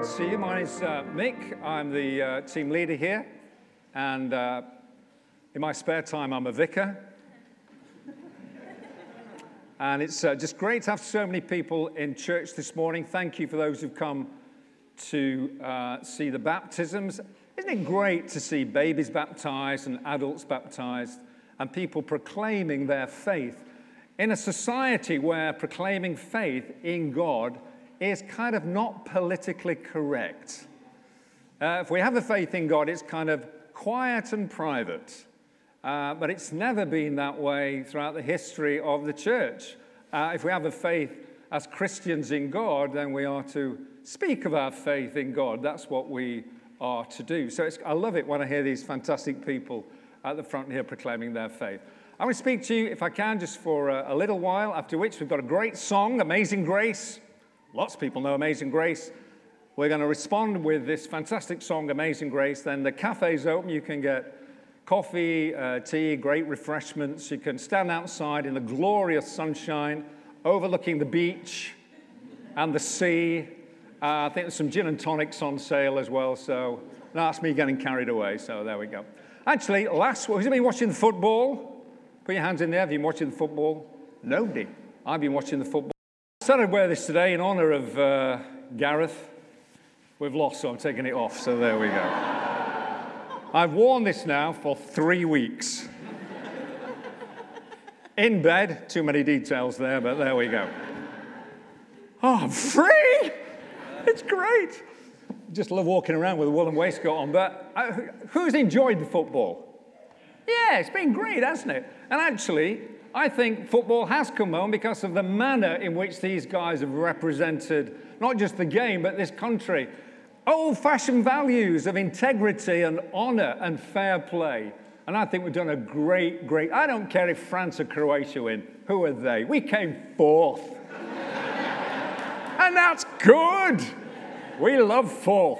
see you. My name's Mick. I'm the team leader here. And in my spare time, I'm a vicar. And it's just great to have so many people in church this morning. Thank you for those who've come to see the baptisms. Isn't it great to see babies baptized and adults baptized and people proclaiming their faith in a society where proclaiming faith in God is kind of not politically correct? If we have a faith in God, it's kind of quiet and private. But it's never been that way throughout the history of the church. If we have a faith as Christians in God, then we are to speak of our faith in God. That's what we are to do. So I love it when I hear these fantastic people at the front here proclaiming their faith. I want to speak to you, if I can, just for a little while, after which we've got a great song, Amazing Grace. Lots of people know Amazing Grace. We're going to respond with this fantastic song, Amazing Grace. Then the cafe's open. You can get coffee, tea, great refreshments. You can stand outside in the glorious sunshine, overlooking the beach and the sea. I think there's some gin and tonics on sale as well. So that's me getting carried away. So there we go. Actually, who's been watching the football? Put your hands in there. Have you been watching the football? Nobody. I've been watching the football. I started to wear this today in honor of Gareth. We've lost, so I'm taking it off. So there we go. I've worn this now for 3 weeks. In bed, too many details there, but there we go. Oh, I'm free! It's great. Just love walking around with a woolen waistcoat on. But who's enjoyed the football? Yeah, it's been great, hasn't it? And actually, I think football has come home because of the manner in which these guys have represented not just the game, but this country. Old-fashioned values of integrity and honor and fair play. And I think we've done a great, I don't care if France or Croatia win. Who are they? We came fourth. And that's good. We love fourth.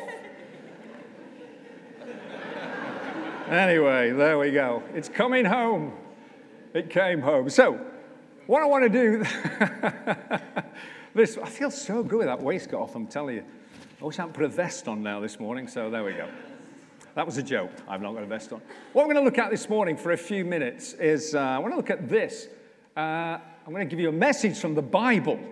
Anyway, there we go. It's coming home. It came home. So, what I want to do, I feel so good with that waistcoat off, I'm telling you. I wish I hadn't put a vest on now this morning, so there we go. That was a joke. I've not got a vest on. What we're going to look at this morning for a few minutes is, I want to look at this. I'm going to give you a message from the Bible.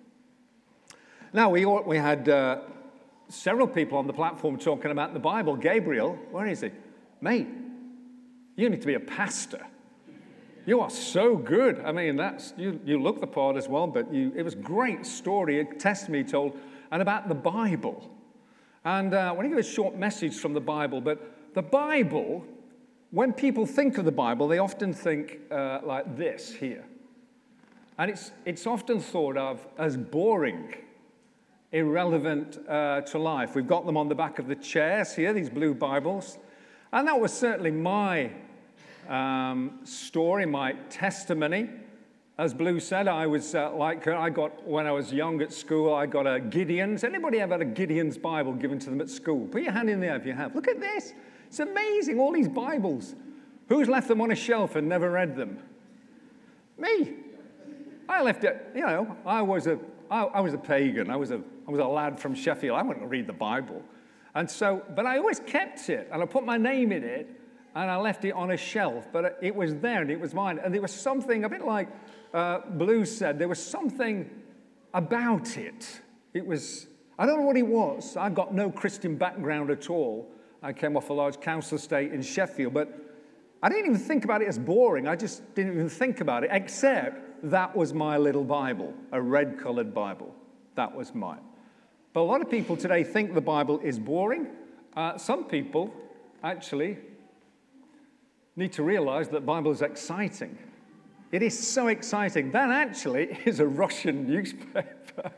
Now, we had several people on the platform talking about the Bible. Gabriel, where is he? Mate, you need to be a pastor. You are so good. I mean, you look the part as well, but it was a great story, a testimony told, and about the Bible. And I want to give a short message from the Bible, but the Bible, when people think of the Bible, they often think like this here. And it's often thought of as boring, irrelevant to life. We've got them on the back of the chairs here, these blue Bibles. And that was certainly my story, my testimony. As Blue said, I was like her. When I was young at school, I got a Gideon's. Anybody ever had a Gideon's Bible given to them at school? Put your hand in there if you have. Look at this. It's amazing, all these Bibles. Who's left them on a shelf and never read them? Me. I left it, I was a pagan. I was a lad from Sheffield. I wouldn't read the Bible. And so, but I always kept it, and I put my name in it, and I left it on a shelf, but it was there, and it was mine. And there was something, a bit like Blue said, there was something about it. It was, I don't know what it was. I've got no Christian background at all. I came off a large council estate in Sheffield, but I didn't even think about it as boring. I just didn't even think about it, except that was my little Bible, a red-colored Bible. That was mine. But a lot of people today think the Bible is boring. Some people actually need to realize that the Bible is exciting. It is so exciting. That actually is a Russian newspaper.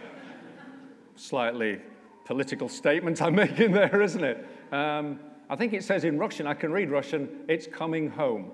Slightly political statement I'm making there, isn't it? I think it says in Russian, I can read Russian, it's coming home.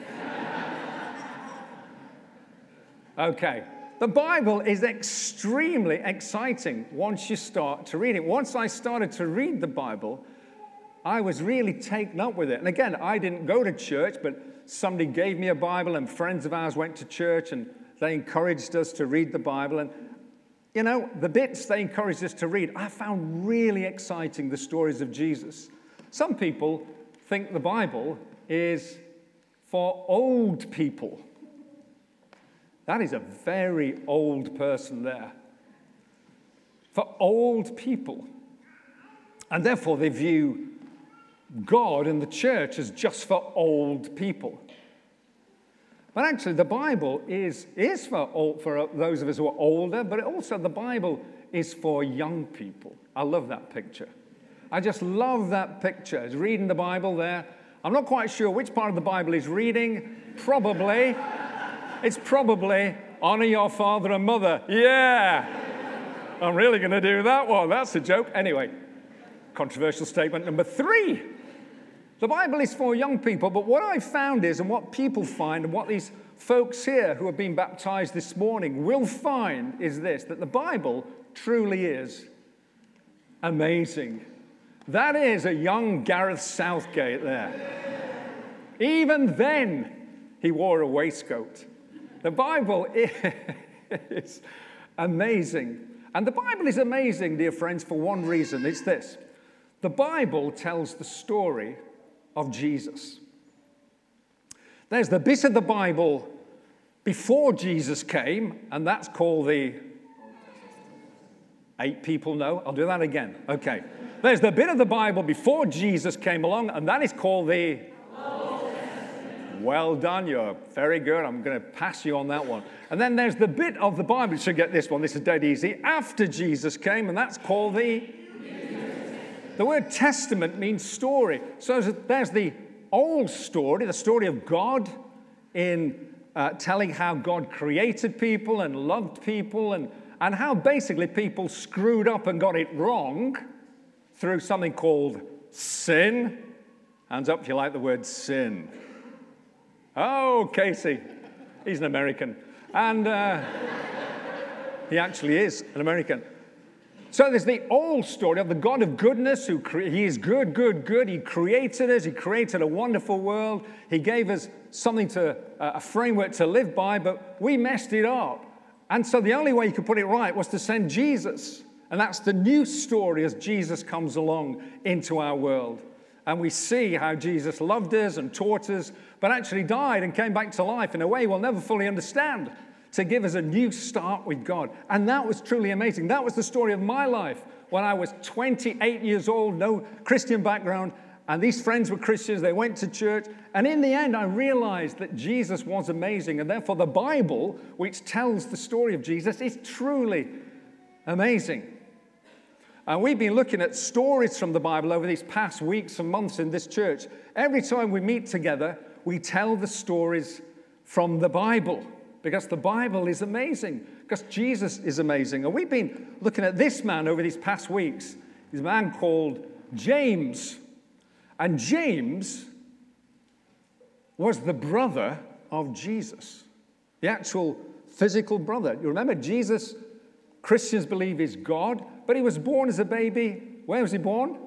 Okay. The Bible is extremely exciting once you start to read it. Once I started to read the Bible, I was really taken up with it. And again, I didn't go to church, but somebody gave me a Bible, and friends of ours went to church, and they encouraged us to read the Bible. And you know, the bits they encouraged us to read, I found really exciting, the stories of Jesus. Some people think the Bible is for old people. That is a very old person there. For old people. And therefore they view God and the church as just for old people. But actually, the Bible is for those of us who are older, but also the Bible is for young people. I love that picture. I just love that picture. He's reading the Bible there. I'm not quite sure which part of the Bible he's reading. It's probably honor your father and mother. Yeah, I'm really going to do that one. That's a joke. Anyway, controversial statement number 3. The Bible is for young people, but what I found is, and what people find, and what these folks here who have been baptized this morning will find is this, that the Bible truly is amazing. That is a young Gareth Southgate there. Even then, he wore a waistcoat. The Bible is amazing. And the Bible is amazing, dear friends, for one reason. It's this. The Bible tells the story of Jesus. There's the bit of the Bible before Jesus came, and that's called the... 8 people know? I'll do that again. Okay. There's the bit of the Bible before Jesus came along, and that is called the... Well done, you're very good. I'm going to pass you on that one. And then there's the bit of the Bible, you should get this one, this is dead easy, after Jesus came, and that's called the... The word testament means story. So there's the old story, the story of God in telling how God created people and loved people and how basically people screwed up and got it wrong through something called sin. Hands up if you like the word sin. Oh, Casey, he's an American. And he actually is an American. So there's the old story of the God of goodness, he is good, good, good. He created us. He created a wonderful world. He gave us something a framework to live by, but we messed it up. And so the only way you could put it right was to send Jesus. And that's the new story as Jesus comes along into our world. And we see how Jesus loved us and taught us, but actually died and came back to life in a way we'll never fully understand, to give us a new start with God. And that was truly amazing. That was the story of my life when I was 28 years old, no Christian background, and these friends were Christians, they went to church, and in the end I realized that Jesus was amazing, and therefore the Bible, which tells the story of Jesus, is truly amazing. And we've been looking at stories from the Bible over these past weeks and months in this church. Every time we meet together, we tell the stories from the Bible. Because the Bible is amazing, because Jesus is amazing. And we've been looking at this man over these past weeks. He's a man called James. And James was the brother of Jesus, the actual physical brother. You remember, Jesus, Christians believe, is God, but he was born as a baby. Where was he born?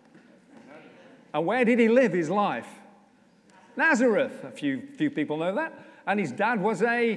And where did he live his life? Nazareth. A few people know that. And his dad was a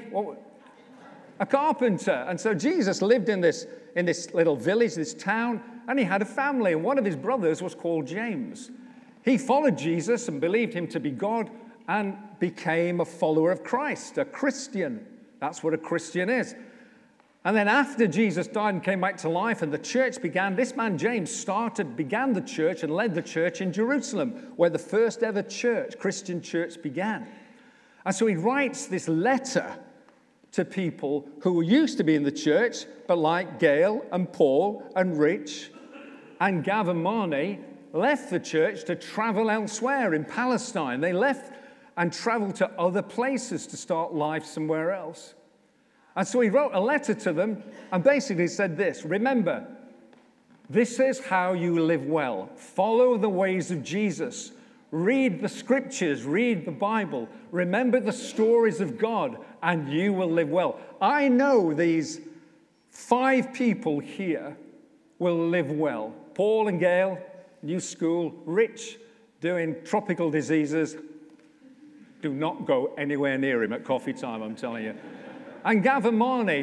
carpenter. And so Jesus lived in this little village, this town, and he had a family. And one of his brothers was called James. He followed Jesus and believed him to be God and became a follower of Christ, a Christian. That's what a Christian is. And then after Jesus died and came back to life and the church began, this man James began the church and led the church in Jerusalem, where the first ever Christian church began. And so he writes this letter to people who used to be in the church, but like Gail and Paul and Rich and Gavin Marney left the church to travel elsewhere in Palestine. They left and traveled to other places to start life somewhere else. And so he wrote a letter to them and basically said this: remember, this is how you live well. Follow the ways of Jesus. Read the scriptures, read the Bible, remember the stories of God, and you will live well. I know these 5 people here will live well. Paul and Gail, new school. Rich, doing tropical diseases. Do not go anywhere near him at coffee time, I'm telling you. And Gavin Marney,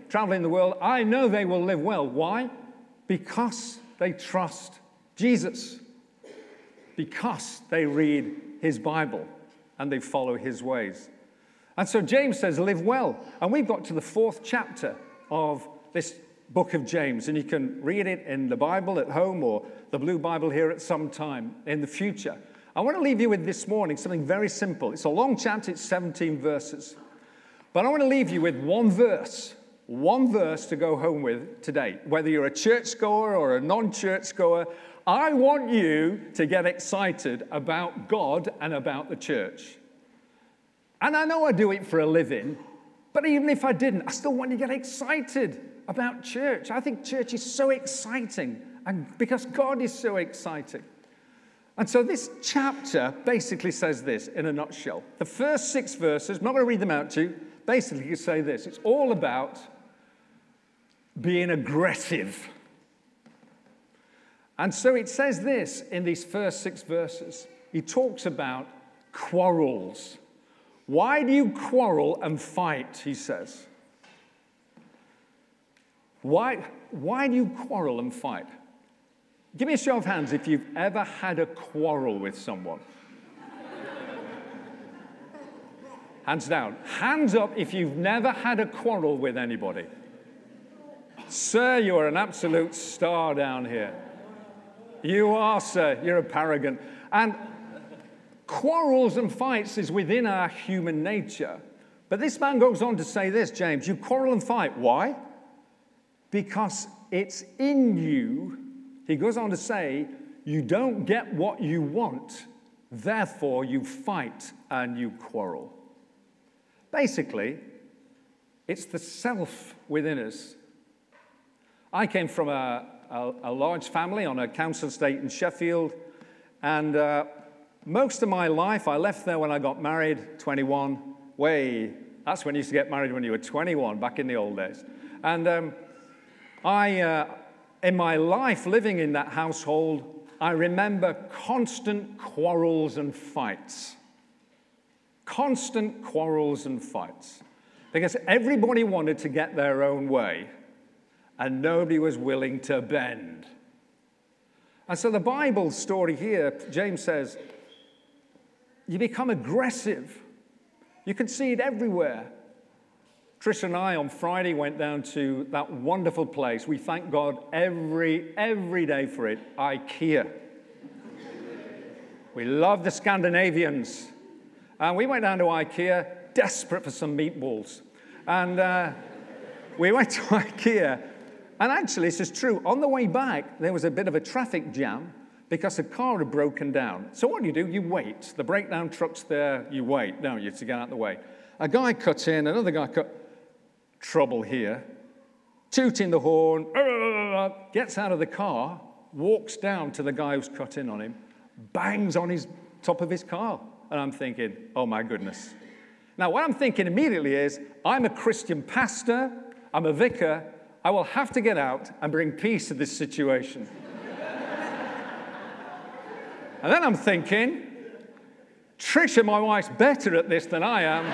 traveling the world, I know they will live well. Why? Because they trust Jesus. Because they read his Bible and they follow his ways. And so James says, live well. And we've got to the 4th chapter of this book of James. And you can read it in the Bible at home or the Blue Bible here at some time in the future. I want to leave you with this morning something very simple. It's a long chapter. It's 17 verses. But I want to leave you with one verse to go home with today. Whether you're a churchgoer or a non-churchgoer, I want you to get excited about God and about the church. And I know I do it for a living, but even if I didn't, I still want you to get excited about church. I think church is so exciting, and because God is so exciting. And so this chapter basically says this in a nutshell. The first 6 verses, I'm not going to read them out to you, basically say this. It's all about being aggressive. And so it says this in these first 6 verses. He talks about quarrels. Why do you quarrel and fight, he says. Why do you quarrel and fight? Give me a show of hands if you've ever had a quarrel with someone. Hands down. Hands up if you've never had a quarrel with anybody. Sir, you are an absolute star down here. You are, sir. You're a paragon. And quarrels and fights is within our human nature. But this man goes on to say this, James, you quarrel and fight. Why? Because it's in you. He goes on to say, you don't get what you want, therefore you fight and you quarrel. Basically, it's the self within us. I came from a large family on a council estate in Sheffield, and most of my life, I left there when I got married, 21. That's when you used to get married when you were 21, back in the old days. And in my life living in that household, I remember constant quarrels and fights. Constant quarrels and fights. Because everybody wanted to get their own way, and nobody was willing to bend. And so the Bible story here, James says, you become aggressive. You can see it everywhere. Trish and I on Friday went down to that wonderful place. We thank God every day for it, IKEA. We love the Scandinavians. And we went down to IKEA, desperate for some meatballs. And we went to IKEA. And actually, this is true. On the way back, there was a bit of a traffic jam because a car had broken down. So what do? You wait. The breakdown truck's there. You wait, don't you, to get out of the way. A guy cut in. Another guy cut. Trouble here. Tooting the horn. Gets out of the car. Walks down to the guy who's cut in on him. Bangs on his top of his car. And I'm thinking, oh, my goodness. Now, what I'm thinking immediately is, I'm a Christian pastor. I'm a vicar. I will have to get out and bring peace to this situation. And then I'm thinking, Trisha, my wife's better at this than I am.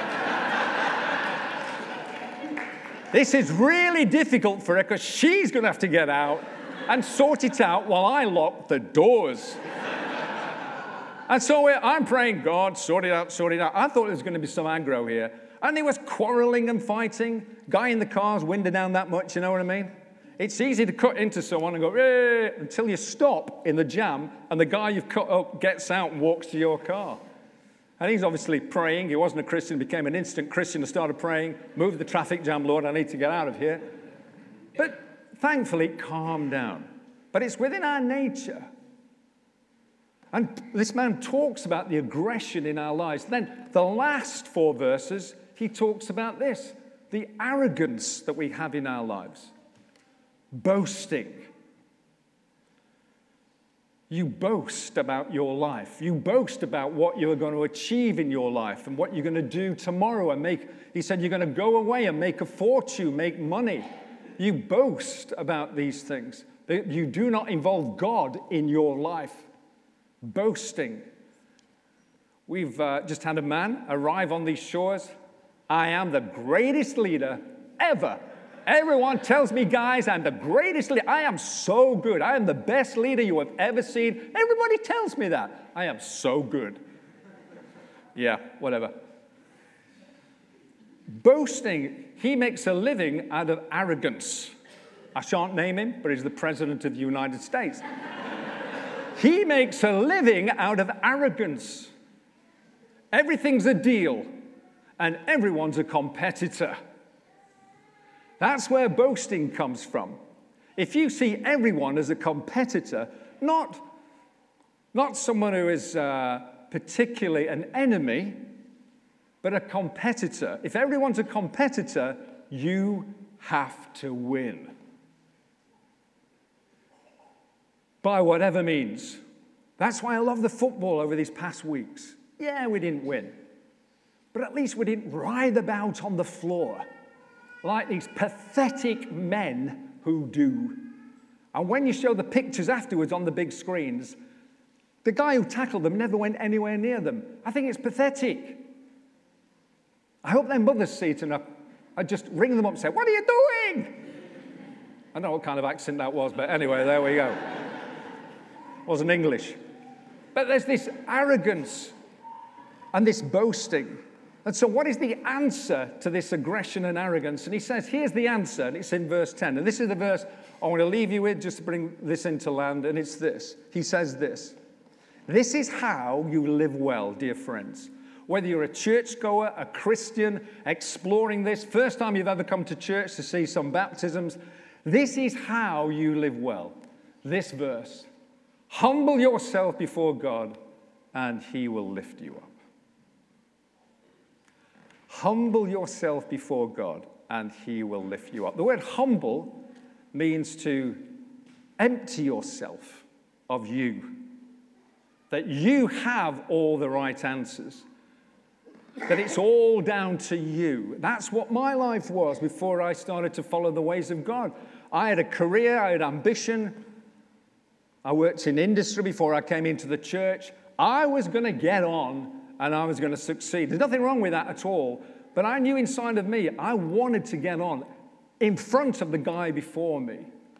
This is really difficult for her because she's going to have to get out and sort it out while I lock the doors. And so I'm praying, God, sort it out, sort it out. I thought there was going to be some aggro here. And there was quarreling and fighting. Guy in the car's winding down that much, you know what I mean? It's easy to cut into someone and go, until you stop in the jam and the guy you've cut up gets out and walks to your car. And he's obviously praying. He wasn't a Christian, became an instant Christian and started praying, move the traffic jam, Lord, I need to get out of here. But thankfully, it calmed down. But it's within our nature. And this man talks about the aggression in our lives. Then the last 4 verses, he talks about this, the arrogance that we have in our lives. Boasting. You boast about your life. You boast about what you're going to achieve in your life and what you're going to do tomorrow and make. He said you're going to go away and make a fortune, make money. You boast about these things. You do not involve God in your life. Boasting. We've just had a man arrive on these shores. I am the greatest leader ever Everyone tells me, guys, I'm the greatest leader. I am so good. I am the best leader you have ever seen. Everybody tells me that. I am so good. Yeah, whatever. Boasting, he makes a living out of arrogance. I shan't name him, but he's the President of the United States. He makes a living out of arrogance. Everything's a deal, and everyone's a competitor. That's where boasting comes from. If you see everyone as a competitor, not someone who is particularly an enemy, but a competitor. If everyone's a competitor, you have to win. By whatever means. That's why I love the football over these past weeks. Yeah, we didn't win. But at least we didn't writhe about on the floor like these pathetic men who do. And when you show the pictures afterwards on the big screens, the guy who tackled them never went anywhere near them. I think it's pathetic. I hope their mothers see it and I just ring them up and say, "What are you doing?" I don't know what kind of accent that was, but anyway, there we go. It wasn't English. But there's this arrogance and this boasting. And so what is the answer to this aggression and arrogance? And he says, here's the answer, and it's in verse 10. And this is the verse I want to leave you with just to bring this into land, and it's this. He says this. This is how you live well, dear friends. Whether you're a churchgoer, a Christian, exploring this, first time you've ever come to church to see some baptisms, this is how you live well. This verse. Humble yourself before God, and he will lift you up. Humble yourself before God, and he will lift you up. The word humble means to empty yourself of you. That you have all the right answers. That it's all down to you. That's what my life was before I started to follow the ways of God. I had a career, I had ambition. I worked in industry before I came into the church. I was going to get on and I was going to succeed. There's nothing wrong with that at all. But I knew inside of me, I wanted to get on in front of the guy before me.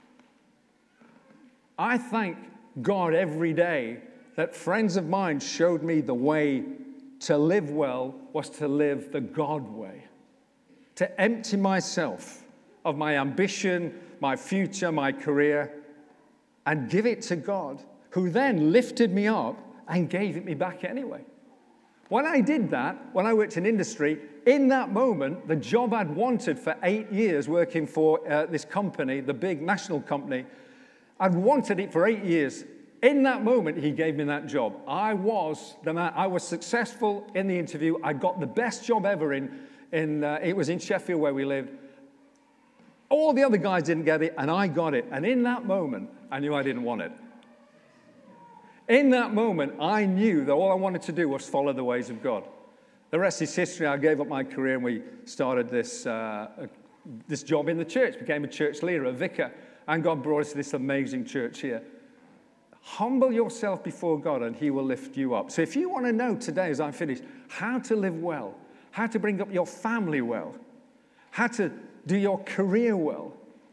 I thank God every day that friends of mine showed me the way to live well was to live the God way. To empty myself of my ambition, my future, my career, and give it to God, who then lifted me up and gave it me back anyway. When I did that, when I worked in industry, in that moment, the job I'd wanted for 8 years working for this company, the big national company, I'd wanted it for 8 years. In that moment, he gave me that job. I was the man. I was successful in the interview. I got the best job ever it was in Sheffield where we lived. All the other guys didn't get it, and I got it. And in that moment, I knew I didn't want it. In that moment, I knew that all I wanted to do was follow the ways of God. The rest is history. I gave up my career and we started this job in the church, became a church leader, a vicar, and God brought us to this amazing church here. Humble yourself before God and he will lift you up. So if you want to know today, as I finish, how to live well, how to bring up your family well, how to do your career well,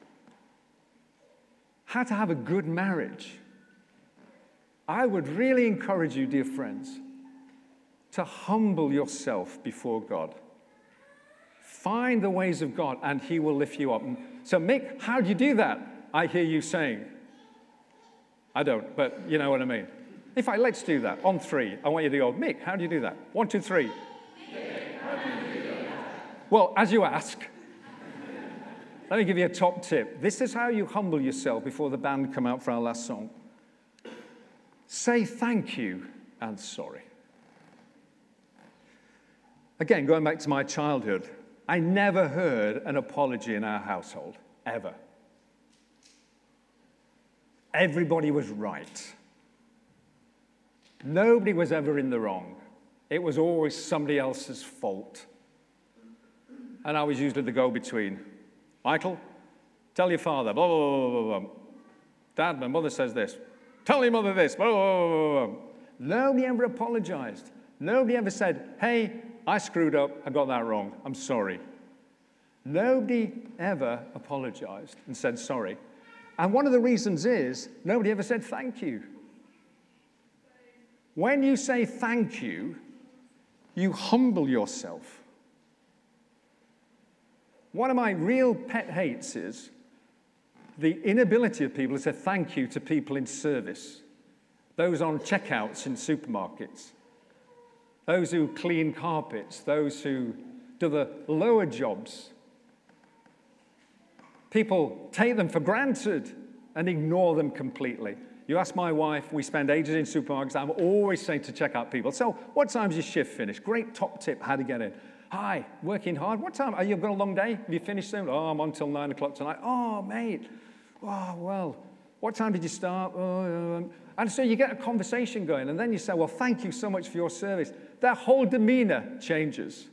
how to have a good marriage, I would really encourage you, dear friends, to humble yourself before God. Find the ways of God and he will lift you up. So Mick, how do you do that? I hear you saying. I don't, but you know what I mean. Let's do that. On 3, I want you to go, Mick, how do you do that? 1, 2, 3. Mick, how do you do that? Well, as you ask, let me give you a top tip. This is how you humble yourself before the band come out for our last song. Say thank you and sorry. Again, going back to my childhood, I never heard an apology in our household, ever. Everybody was right. Nobody was ever in the wrong. It was always somebody else's fault. And I was usually the go-between. Michael, tell your father, blah, blah, blah, blah, blah. Dad, my mother says this. Tell your mother this, blah, blah, blah, blah. Nobody ever apologized. Nobody ever said, hey, I screwed up, I got that wrong, I'm sorry. Nobody ever apologized and said sorry. And one of the reasons is nobody ever said thank you. When you say thank you, you humble yourself. One of my real pet hates is the inability of people to say thank you to people in service. Those on checkouts in supermarkets. Those who clean carpets. Those who do the lower jobs. People take them for granted and ignore them completely. You ask my wife, we spend ages in supermarkets. I'm always saying to check out people. So, what time's your shift finish? Great top tip, how to get in. Hi, working hard. What time? Are you got a long day? Have you finished soon? Oh, I'm on till 9 o'clock tonight. Oh, mate. Oh, well, what time did you start? And so you get a conversation going, and then you say, well, thank you so much for your service. Their whole demeanor changes.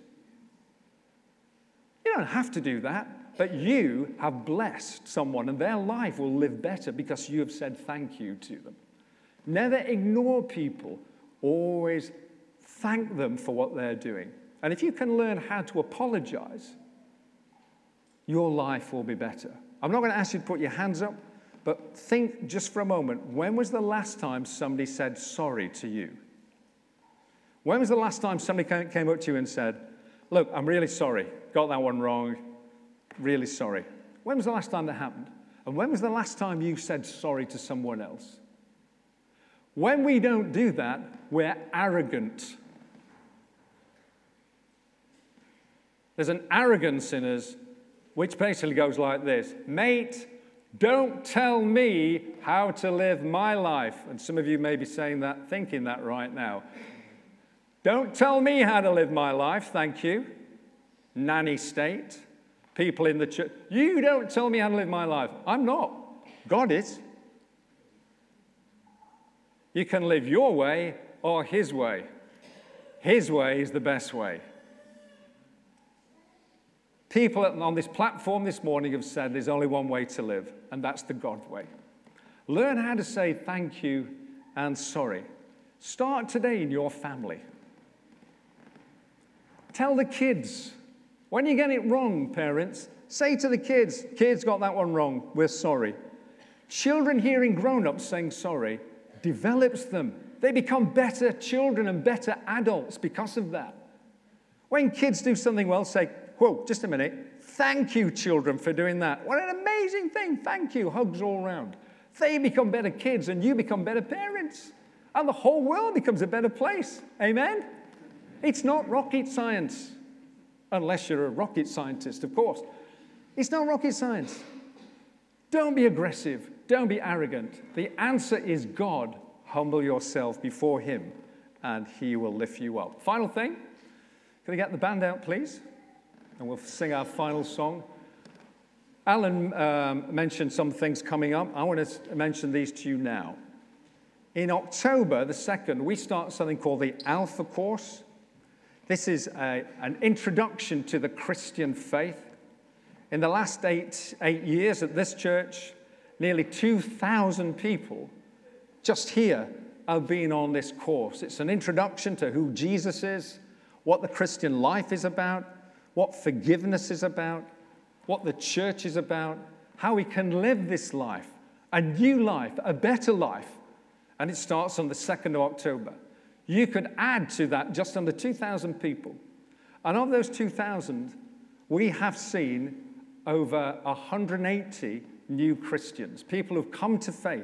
You don't have to do that. But you have blessed someone, and their life will live better because you have said thank you to them. Never ignore people. Always thank them for what they're doing. And if you can learn how to apologize, your life will be better. I'm not going to ask you to put your hands up, but think just for a moment, when was the last time somebody said sorry to you? When was the last time somebody came up to you and said, look, I'm really sorry, got that one wrong. Really sorry. When was the last time that happened? And when was the last time you said sorry to someone else? When we don't do that, we're arrogant. There's an arrogance in us which basically goes like this. Mate, don't tell me how to live my life. And some of you may be saying that, thinking that right now. Don't tell me how to live my life, thank you. Nanny state. People in the church, you don't tell me how to live my life. I'm not. God is. You can live your way or His way. His way is the best way. People on this platform this morning have said there's only one way to live, and that's the God way. Learn how to say thank you and sorry. Start today in your family. Tell the kids. When you get it wrong, parents, say to the kids, kids got that one wrong, we're sorry. Children hearing grown-ups saying sorry develops them. They become better children and better adults because of that. When kids do something well, say, whoa, just a minute, thank you, children, for doing that. What an amazing thing, thank you, hugs all around. They become better kids and you become better parents. And the whole world becomes a better place, amen? It's not rocket science. Unless you're a rocket scientist, of course. It's not rocket science. Don't be aggressive. Don't be arrogant. The answer is God. Humble yourself before Him, and He will lift you up. Final thing. Can I get the band out, please? And we'll sing our final song. Alan mentioned some things coming up. I want to mention these to you now. In October the 2nd, we start something called the Alpha Course. This is an introduction to the Christian faith. In the last eight years at this church, nearly 2,000 people just here have been on this course. It's an introduction to who Jesus is, what the Christian life is about, what forgiveness is about, what the church is about, how we can live this life, a new life, a better life. And it starts on the 2nd of October. You could add to that just under 2,000 people. And of those 2,000, we have seen over 180 new Christians, people who've come to faith.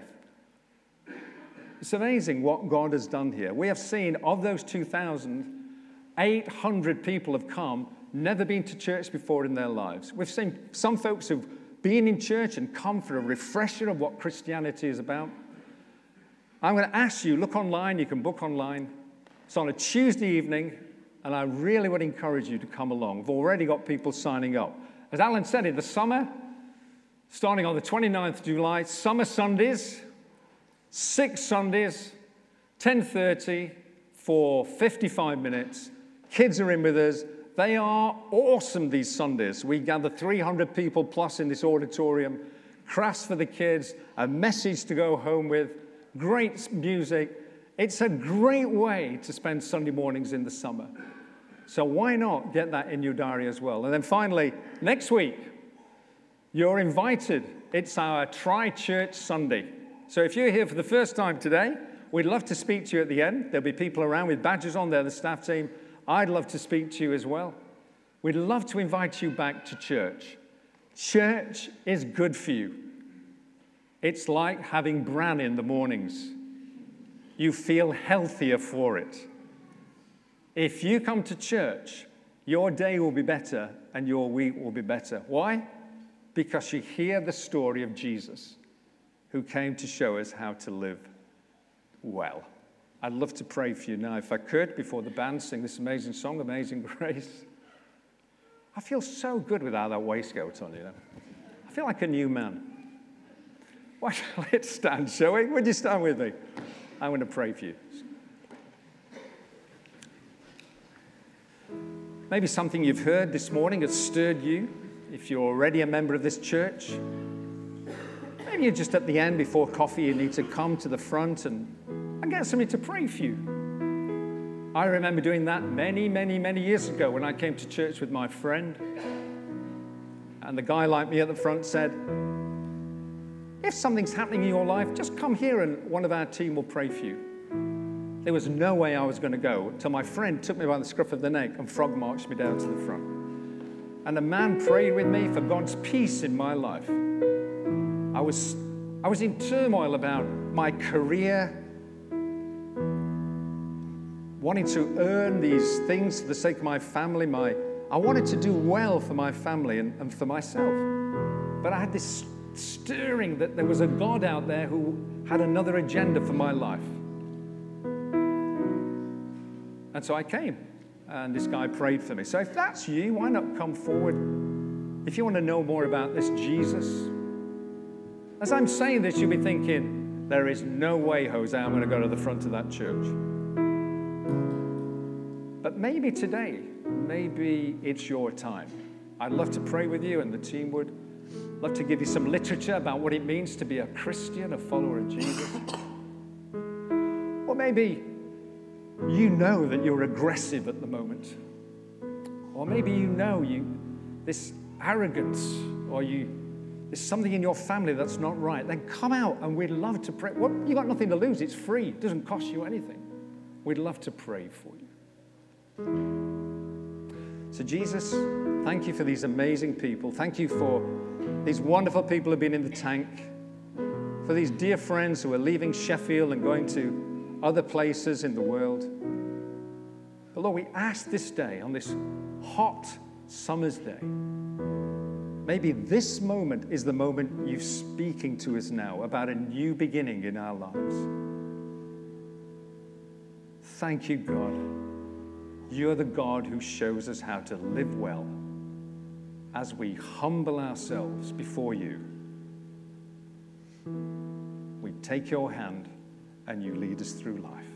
It's amazing what God has done here. We have seen, of those 2,000, 800 people have come, never been to church before in their lives. We've seen some folks who've been in church and come for a refresher of what Christianity is about. I'm going to ask you, look online, you can book online. It's on a Tuesday evening, and I really would encourage you to come along. We've already got people signing up. As Alan said, in the summer, starting on the 29th of July, summer Sundays, 6 Sundays, 10:30 for 55 minutes. Kids are in with us. They are awesome, these Sundays. We gather 300 people plus in this auditorium, crafts for the kids, a message to go home with, great music. It's a great way to spend Sunday mornings in the summer. So why not get that in your diary as well? And then finally, next week, you're invited. It's our Tri-Church Sunday. So if you're here for the first time today, we'd love to speak to you at the end. There'll be people around with badges on there, the staff team. I'd love to speak to you as well. We'd love to invite you back to church. Church is good for you. It's like having bran in the mornings. You feel healthier for it. If you come to church, your day will be better and your week will be better. Why? Because you hear the story of Jesus, who came to show us how to live well. I'd love to pray for you now, if I could, before the band sing this amazing song, Amazing Grace. I feel so good without that waistcoat on, you know. I feel like a new man. Why, let's stand, shall we? Would you stand with me? I'm going to pray for you. Maybe something you've heard this morning has stirred you. If you're already a member of this church, maybe you're just at the end before coffee, you need to come to the front and get somebody to pray for you. I remember doing that many, many, many years ago when I came to church with my friend. And the guy like me at the front said, if something's happening in your life, just come here and one of our team will pray for you. There was no way I was going to go until my friend took me by the scruff of the neck and frog marched me down to the front. And a man prayed with me for God's peace in my life. I was in turmoil about my career, wanting to earn these things for the sake of my family. I wanted to do well for my family and for myself. But I had this stirring that there was a God out there who had another agenda for my life. And so I came, and this guy prayed for me. So if that's you, why not come forward? If you want to know more about this Jesus, as I'm saying this, you'll be thinking, there is no way, Jose, I'm going to go to the front of that church. But maybe today, maybe it's your time. I'd love to pray with you, and the team would love to give you some literature about what it means to be a Christian, a follower of Jesus. Or maybe you know that you're aggressive at the moment. Or maybe you know this arrogance, or there's something in your family that's not right. Then come out and we'd love to pray. Well, you got nothing to lose. It's free. It doesn't cost you anything. We'd love to pray for you. So Jesus, thank you for these amazing people. Thank you for these wonderful people who've been in the tank. For these dear friends who are leaving Sheffield and going to other places in the world. But Lord, we ask this day, on this hot summer's day, maybe this moment is the moment you're speaking to us now about a new beginning in our lives. Thank you, God. You're the God who shows us how to live well as we humble ourselves before you. We take your hand and you lead us through life.